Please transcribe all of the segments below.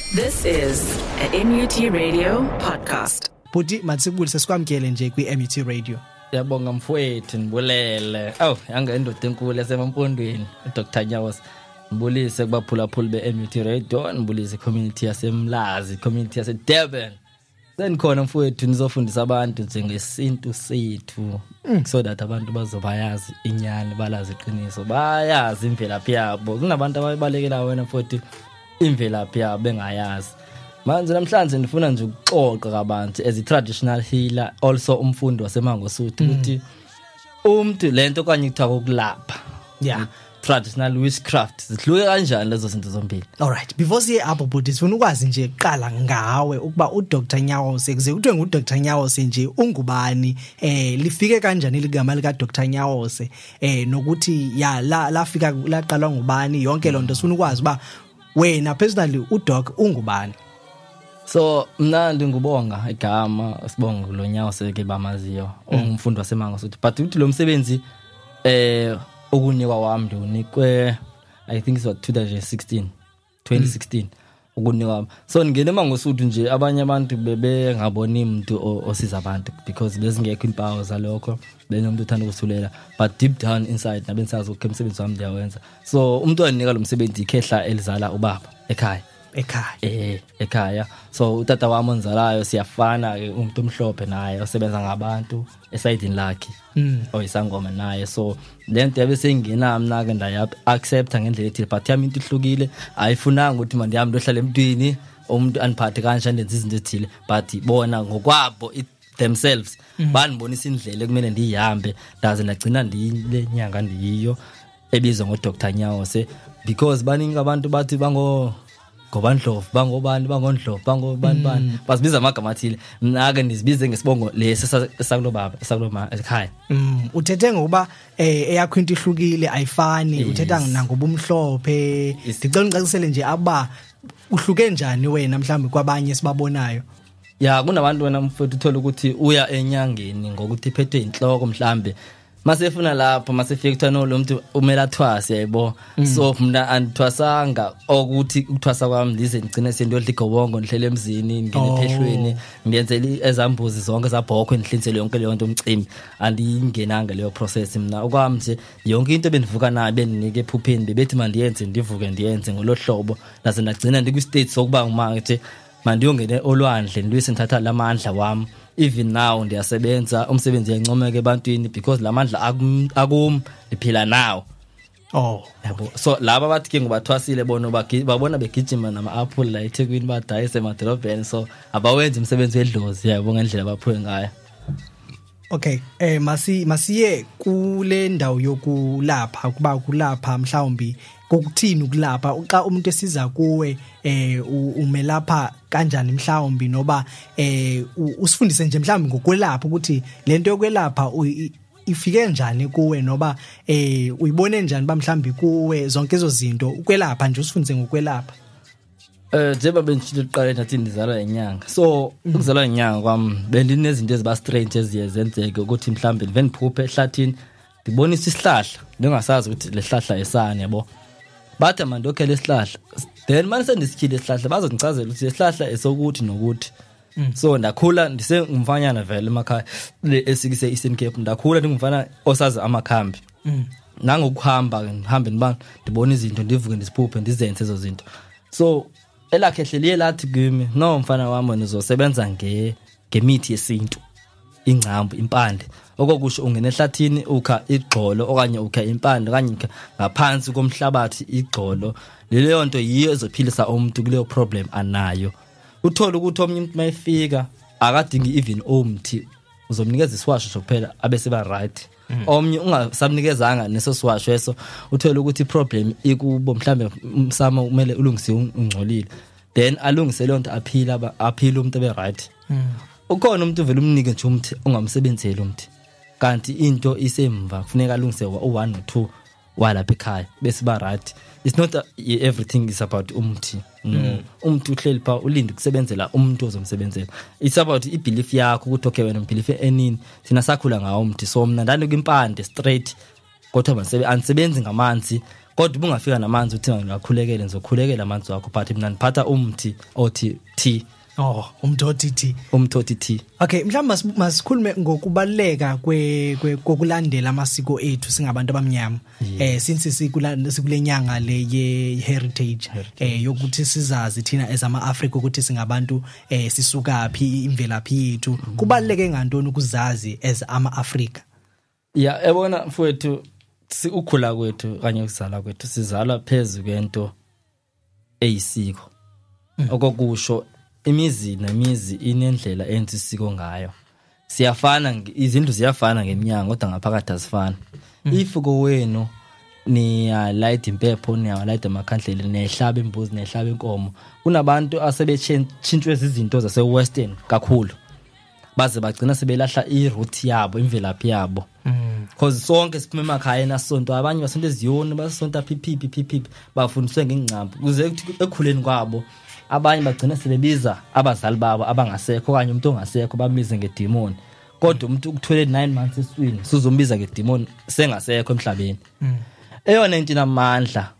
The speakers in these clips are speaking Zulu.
This is a MUT Radio podcast. Buti matsibulise sikwamkele nje kwi-MUT Radio. Yabonga mfowethu nibulele. Yanga indoda enkulu esemapondweni uDr Nyawo. Nibulise kubaphulaphuli be-MUT Radio, nibulise community yaseMlazi, community yaseDurban. Senikhona mfowethu nizofundisa abantu njengesintu sethu so that abantu bazobayazi inyani, balazi iqiniso, bayazi imvelaphi yabo. Kunabantu ababalekela wena mfowethu imvelaphi yabo bengayazi. Manje namhlanje ndifuna nje ukuxoxa kabanzi as a traditional healer, also umfundi waseMangosuthu ukuthi umuntu lento kanye kuthiwa ukulapha. Yeah. Traditional witchcraft zihluke kanjani lezo zinto zombili? Alright, before siye apho Buti sifuna ukwazi nje uqala ngawe ukuba uDr Nyawo sekuze kuthiwe nguDr Nyawo nje ungubani, lifike kanjani ligama lika Dr Nyawo nokuthi ya lafika laqalwa ngubani, yonke lonto sifuna ukwazi ba wena personally uDoc ungubani. So mna ngubonga igama sibonga lo Nyawo seke bamaziyo umfundi waseMangosuthu, but uthi lo msebenzi okunikwa wami unikwe I think it was 2016 ukunikwa. So ngene eMangosuthu nje abanye abantu bebengaboni umuntu osiza abantu because bezingekho impawu zalokho, benomuntu uthanda ukusulela, but deep down inside nabensazi ukuthi umsebenzi wami ndiyawenza. So umuntu onika lo msebenzi ikhehla elizala ubaba ekhaya. Ekhaya. So utata wami onzalayo siyafana ke, umuntu omhlophe naye osebenza ngabantu esayidini lakhe oyisangoma naye. So lento yabe sengena mina ke ndaya accepta ngendlela ethi but yami into ihlukile, ayifunanga ukuthi manje yami ndohlala emntwini umuntu aniphathe kanjani lenza izinto ezithile, but bona ngokwabo themselves banibonisa indlela ekumele ndiyihambe ndaze nagcina ndile nyanga ndiyiyo ebizwa ngoDr Nyawo because baningi abantu bathi ngobandlovu bangobani bangondlovu bangobani basibiza amagama athile. Mina ke nizibize ngesibongo lesi sakulo baba sakuloma ekhaya. Uthethe ngoba eyakho into ihlukile ayifani, uthetha nangoba umhlophe. Ngicela ungicacisele nje aba uhluke njani wena mhlawumbe kwabanye sibabonayo. Ya kunabantu wena mfowethu uthola ukuthi uya enyangeni ngokuthi iphethwe inhloko mhlambe masefuna lapho masefika kuthana lo muntu umela thwasa yabo. So mina andithwasanga ukuthi ukuthwasa kwami ndize ngcine sendodla igobongo ndihlele emzini ngene ephehlweni ngiyenzela ezambuzi zonke zabhokho endihlinsele yonke leyo nto umcimbi, andingenanga leyo process. Mina okwami nje yonke into bendivuka nayo beninike ephupheni bebethi mandiyenze ndivuke ndiyenze ngolohlobo lase nagcina ndikwi state sokuba ngumanje mandiyongene olwandle ndilwise ngithatha lamandla wami. Even now ndiyasebenza umsebenzi yancomeka ebantwini because lamandla akum liphila now. Yabo. So laba bathi ke ngobathwasile bona babona begijima nama apple la eThekwini badayise emadrobheni, so abawenza umsebenzi wedlozi yabo ngendlela baphuye ngayo. Okay, masiye kule ndawo yokulapha kuba kulapha mhlawumbi kokuthini ukulapha xa umuntu esiza kuwe umelapha kanjani mhlawumbi noba usifundise nje mhlawumbi ngokwelapha ukuthi lento yokwelapha ifike njani kuwe noba uyibone njani ba mhlawumbi kuwe zonke ezo zinto ukwelapha nje usifundise ngokwelapha. Njengoba benishilo uqale nathi ndizalwa enyanga, so ukuzalwa enyanga kwami bendinezinto eziba strange eziyenzeke ukuthi mhlambe ngiphuphe ehlathini ndibonisa isihlahla ngingasazi ukuthi lehlahla esani yabo. Bathe manje okay lesihlahla then manje sendisikhile isihlahla bazongicazela ukuthi lesihlahla esokuthi nokuthi. So ndakhula ndisengumfanyana vele emakhaya esikise Eastern Cape, ndakhula ndingumfana osazi amakhambi. Nangokuhamba ngihambe ndibona izinto ndivuke ndisiphuphe ndizenze ezo zinto. So elakhehleliye lathi kimi no mfana wami nizosebenza ngemithi yesintu, ingcambu, impande. Okokusho ungene ehlathini ukha igxolo okanye ukha impande okanye ngaphansi komhlabathi igxolo. Leyo nto yiyo ezophilisa umuntu kuleyo problem anayo. Uthola ukuthi omnye umuntu mayifika akadingi even umthi, uzomnikeza isiwasho sokuphela abese ba right. Omnye ungasamnikezanga neso siwasho eso uthola ukuthi problem ikubo mhlambe umsamo kumele ulungisiwe ungcolile, then alungise leyo nto aphila umuntu abe right. Ukhona umuntu vele umnike nje umthi ungamsebenzeli umthi, kanti into isemva kufuneka alungise u1 no2 walapha ekhaya bese ba right. It's not everything is about umthi. Umuntu uhleli pha ulinde kusebenzela umuntu ozomsebenzela. It's about ibelief yakho ukuthi okay wena ubelief enini thina sakhula ngawo umthi, so mina ndani kwimpande straight kodwa ansebenzi ngamanzi kodwa ubungafika namanzi uthi ngakhulekele ngizokhulekela amanzi wakho but mina ngiphatha umthi othi T umthi T. Okay, mhlawumbe masikhulume ngokubaleka kokulandela amasiko ethu singabantu abamnyama. Since sikulenyanga le ye heritage yokuthi sizazi thina as ama-Africa ukuthi singabantu sisuka phi imvelaphi yethu. Kubaleke ngantoni ukuzazi as ama-Africa? Yeah, ebona mfowethu ukhula kwethu kanye ukuzala kwethu sizalwa phezulu kwento eyisiko. Okokusho imizi nemizi inendlela enza isiko ngayo. Siyafana izindlu ziyafana ngeminyango kodwa ngaphakathi azifani. Ifuko wenu ni light impepho ni light amakhandlela nehlaba imbuzi nehlaba inkomo. Kunabantu asebetshintshwe izinto zase western kakhulu. Baze bagcina sebelahla iroot yabo imvelaphi yabo. Because sonke siphuma emakhaya nasonto abanye basonto eziyoni basonto phiphi bafundiswe ngengcambu kuze ekhuleni kwabo abanye bagcina sebebiza abazali babo abangasekho kanye umuntu ongasekho bamize ngedemon kodwa umuntu ukuthwele 9 months eswini sizombiza ngedemon sengasekho emhlabeni. Eyona into inamandla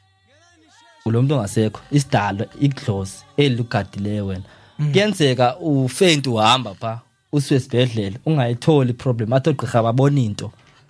lo muntu ongasekho isidalwa iglosi elugadilewe wena. Kuyenzeka ufeint uhamba pha usiwe esibhedlela ungayitholi problem athi ogqirha babona into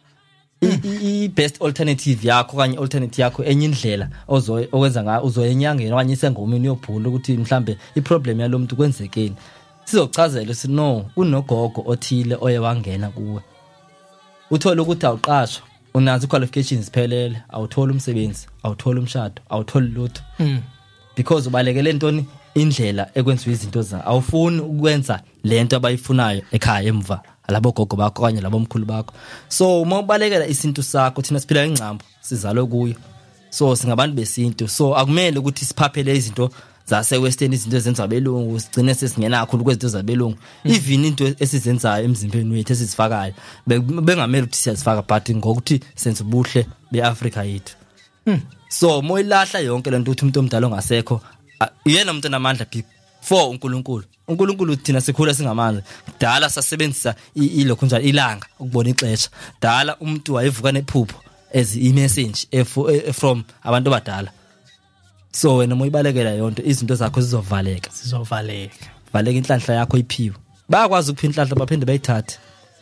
i-best alternative yakho kanye alternative yakho enye indlela okwenza ngayo uzoyenyangeni okanye isengomeni yobhula ukuthi mhlambe iproblem yalomuntu kwenzekeni sizochazela sithi no unogogo othile oye wangena kuwe uthola ukuthi awuqashwa unazo qualifications ziphelele awuthola umsebenzi awuthola umshado awuthola lutho because ubalekele intoni indlela ekwenziwa izinto za awufuni ukwenza lento abayifunayo ekhaya emva labo gogo bakho kanye labo mkhulu bakho. So uma ubalekela isintu sakho thina siphila ingcambu sizalwe kuyo. So singabantu besintu. So akumele ukuthi siphaphele izinto zase western izinto ezenza abelungu sigcine sesingena kakhulu kwezinto zabelungu. Even into esizenzayo emzimbeni wethu esizifakayo bengamele ukuthi siyazifaka but ngokuthi senze ubuhle beAfrica yethu. So moyilahla yonke lento uthi umuntu omdala ongasekho uyena umuntu onamandla for uNkulunkulu thina sikhula singamanzi dala sasebenzisa ilokho njalo ilanga ukubona ixesha dala umuntu wayevuka nephupho as i-message from abantu abadala. So wena moyibalekela yonto izinto zakho zizovaleka valeka inhlanhla yakho iphiwe bayakwazi ukuphinda inhlanhla baphinde bayithathe.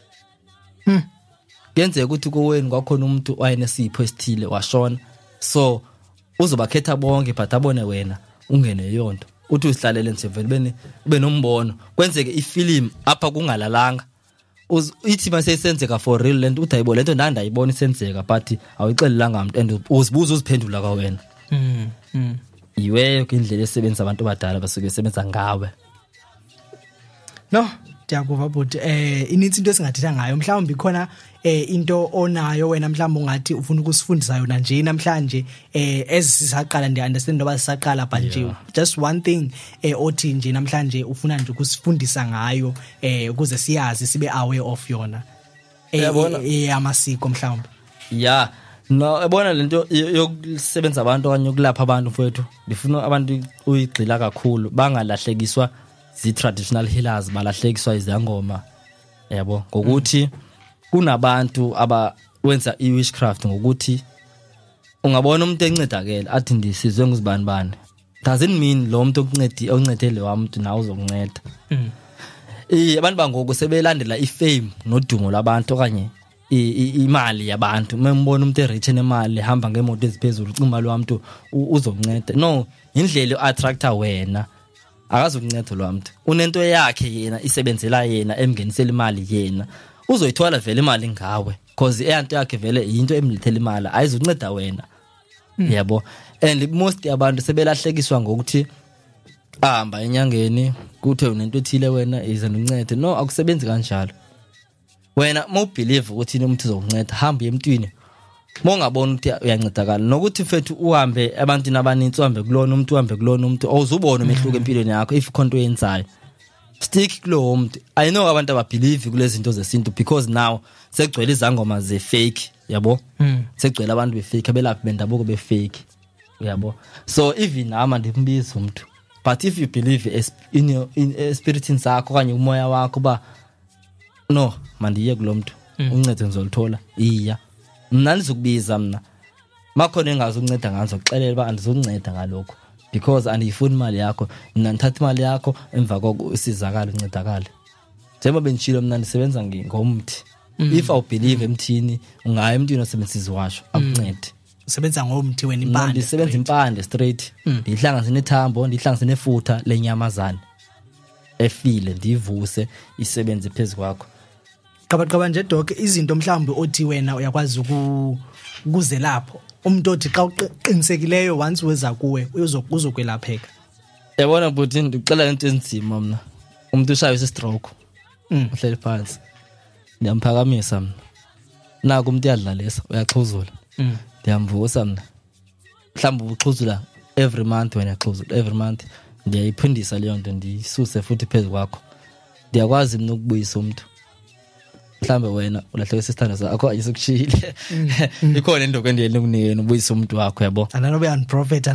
Kuyenzeka ukuthi kuweni kwakhona umuntu wayenesipho esithile washona so uzobakhetha bonke but abone wena ungene yonto uthi usihlalele nje vele ube nombono kwenzeke ifilm apha kungalalanga ithi mase senzeka for real lento uthi ayibo lento ndandayibona isenzeka but awuyixelelanga umuntu and uzibuza uziphendula ka wena. Iwe indlela esebenza abantu abadala basuke sebenza ngawe. No ndiyakuva but ininzi into esingathetha ngayo mhlawumbe ikhona into onayo wena mhlawumbe ungathi ufuna ukusifundisa yona nje namhlanje ezisaqala ndi understand ngoba sisaqala but nje just one thing othi nje namhlanje ufuna nje ukusifundisa ngayo ukuze siyazi sibe aware of yona amasiko mhlawumbe. Yeah no ebona lento yokusebenza abantu kanye ukulapha abantu mfowethu ngifuna abantu uyigxila kakhulu bangalahlekiswa zi-traditional healers balahlekiswa izangoma yabo ngokuthi kunabantu abawenza i-witchcraft ngokuthi ungabona umuntu encedakela athi ndisizwe nguzibani doesn't mean lo muntu oncedele wamuntu nawe uzokunceda. Abantu bangoku sebelandela ifame nodumo labantu okanye imali yabantu membona umuntu erich enemali hamba ngemoto eziphezulu ucimba lo muntu uzokunceda no indlela attractor wena akazokunceda lo muntu unento yakhe yena isebenzela yena emngenisela imali yena uzoyithola vele imali ngawe because eyanto yakhe vele into emlethela imali ayizukunceda wena. Yabo and most abantu sebelahlekiswa ngokuthi ahamba enyangeni kuthe unento ethile wena ize uncede no akusebenzi kanjalo. Wena mawubelieve ukuthi umuntu uzokunceda hamba emntwini mongabona ukuthi uyancedakala nokuthi mfethu uhambe abantini abaninzi uhambe kulona umuntu uhambe kulona umuntu awuzubona umehluko empilweni yakho if ikhonto yenzayo stick kulo umuntu. I know abantu ababelieve kulezi zinto zesintu because now sekugcwele izangoma ze fake yabo sekugcwele abantu be fake abelaphi bendabuko be fake yabo. So even nama ndimbiza umuntu but if you believe in your spirit sakho kanye umoya wakho ba no mandiye kulo muntu uncedo ngizolithola iya mna nizokubiza mna makhona engazunceda ngazo xelela ba andizonceda ngalokho because andiyifuni imali yakho mina ngithatha imali yakho emva koko usizakala uncedakala njengoba benitshilo mina ndisebenza ngomthi if I believe emthini ungaya emntwini osebenzisa iziwasho akuncede usebenza ngomthi wena impande ndisebenza impande straight ndihlanganise nethambo ndihlanganise nefutha lenyamazana efile ndivuse isebenze phezulu kwakho qaba nje doc izinto mhlawumbe othi wena uyakwazi ukuze lapho umuntu othi xa uqinisekileyo once weza kuwe uzokwelapheka yabona buthi ndicela into enzima mina umuntu ushaye istroke uhleli phansi ndiyamphakamisa mina naku umuntu uyadlalisa uyaxhuzula ndiyamvusa mina mhlawumbe uxhuzula every month wena yaxhuzula every month ndiyayiphindisa leyo nto ndisuse futhi phezulu kwakho ndiyakwazi mina ukubuyisa umuntu mhlambe wena ulahleke isithando sakho ayisukushile ikhona into endiye nikunikeni ubuyisa umuntu wakho yabo ananobe unprofit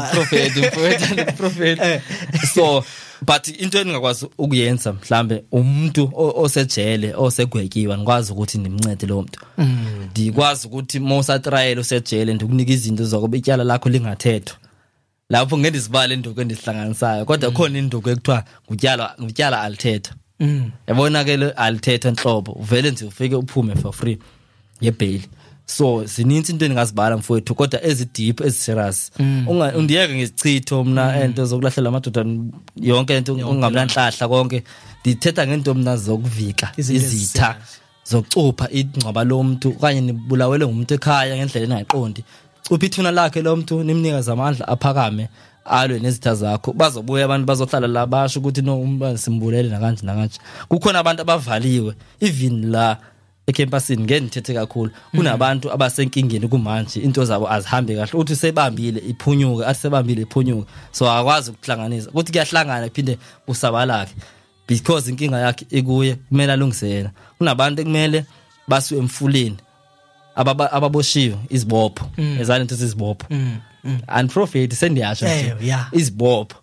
prophet so but into engakwazi ukuyenza mhlambe umuntu osejele osegwekiwe ngikwazi ukuthi ndimncede lo muntu ndikwazi ukuthi mosa trial osejele ndikunika izinto zokuba ityala lakho lingathethwa lapho ngeke ndisibale into endisihlanganisayo kodwa khona induku ekuthiwa ngutyala alithetha yabona ke alithetha enhlobo uvele nje ufike uphume for free yebail so zininzi into engazibala mfowethu kodwa ezideep eziserious undiyeke ngesichitho mina into zokulahlela amadoda yonke into ungamlanhlahla konke ndithetha ngento mina zokuvika izitha zokucupha ingcwaba lomuntu okanye nibulawele ngumuntu ekhaya ngendlela engayiqondi cupha ithuna lakhe lo muntu nimnika zamandla aphakame alwe nezitha zakho bazobuya abantu bazohlala la basho ukuthi no umba simbulele nakanje kukhona abantu abavaliwe even la ecampusini ngeke nithethe kakhulu kunabantu abasenkingeni kumanje into zabo azihambe kahle uthi sebambile iphunyuka asebambile iphunyuka so akwazi ukuhlanganisa ukuthi kuyahlangana iphinde usabalake because inkinga yakhe ikuye kumele alungisela kunabantu ekumele basu emfuleni ababoshiwe izibopho ezale into izibopho and prophet sendiyasho nje izibopho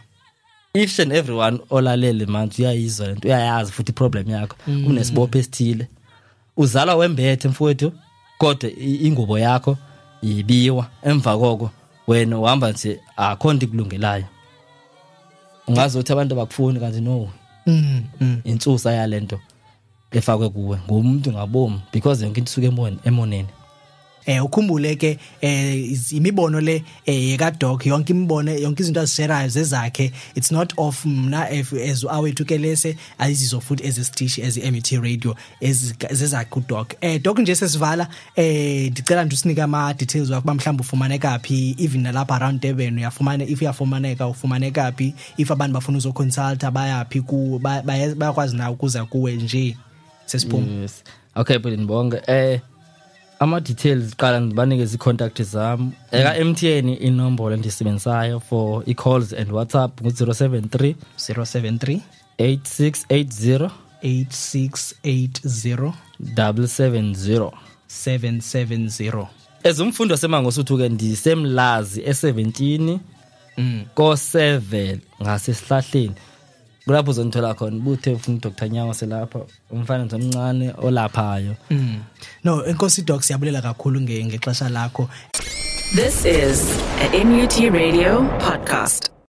each and everyone olalele manje uyayizwa lento uyayazi futhi problem yakho kunesibopho esithile uzala wembethe mfowethu kodwa ingubo yakho ibiwa emva koko wena uhamba nje akhonto kulungelayo ungazothi abantu bakufuni kanti no insusa yalento efakwe kuwe ngomuntu ngabomu because yonke into isuke emoneni ukhumbule ke imibono le eka doc yonke imibono yonke izinto azisherayo zezakhe it's not of mna as awethu ke lese ayizizo futhi ezesitishi ezi-MET radio ezezakhe doc doc nje sesivala ndicela nje usinike ama details wakuba mhlawumbe ufumaneka phi even nalapha around Durban uyafumana if uyafumaneka ufumaneka phi if abantu bafuna uzoconsulta bayaphi ku bayakwazi na ukuza kuwe nje sesiphuma okay but ngibonge ama details qala ndibanikeza icontact zami eka MTN inombolo endisebenzayo for calls and WhatsApp ngu 073 8680 770 ezumfundo semangosi uthuke ndisemlazi e17 ko7 ngasesihlahleni kulapho uzonithola khona buthe ufuna Dr Nyawo selapha umfana nje omncane olaphayo no enkosi doc siyabulela kakhulu ngexesha lakho. This is a MUT Radio podcast.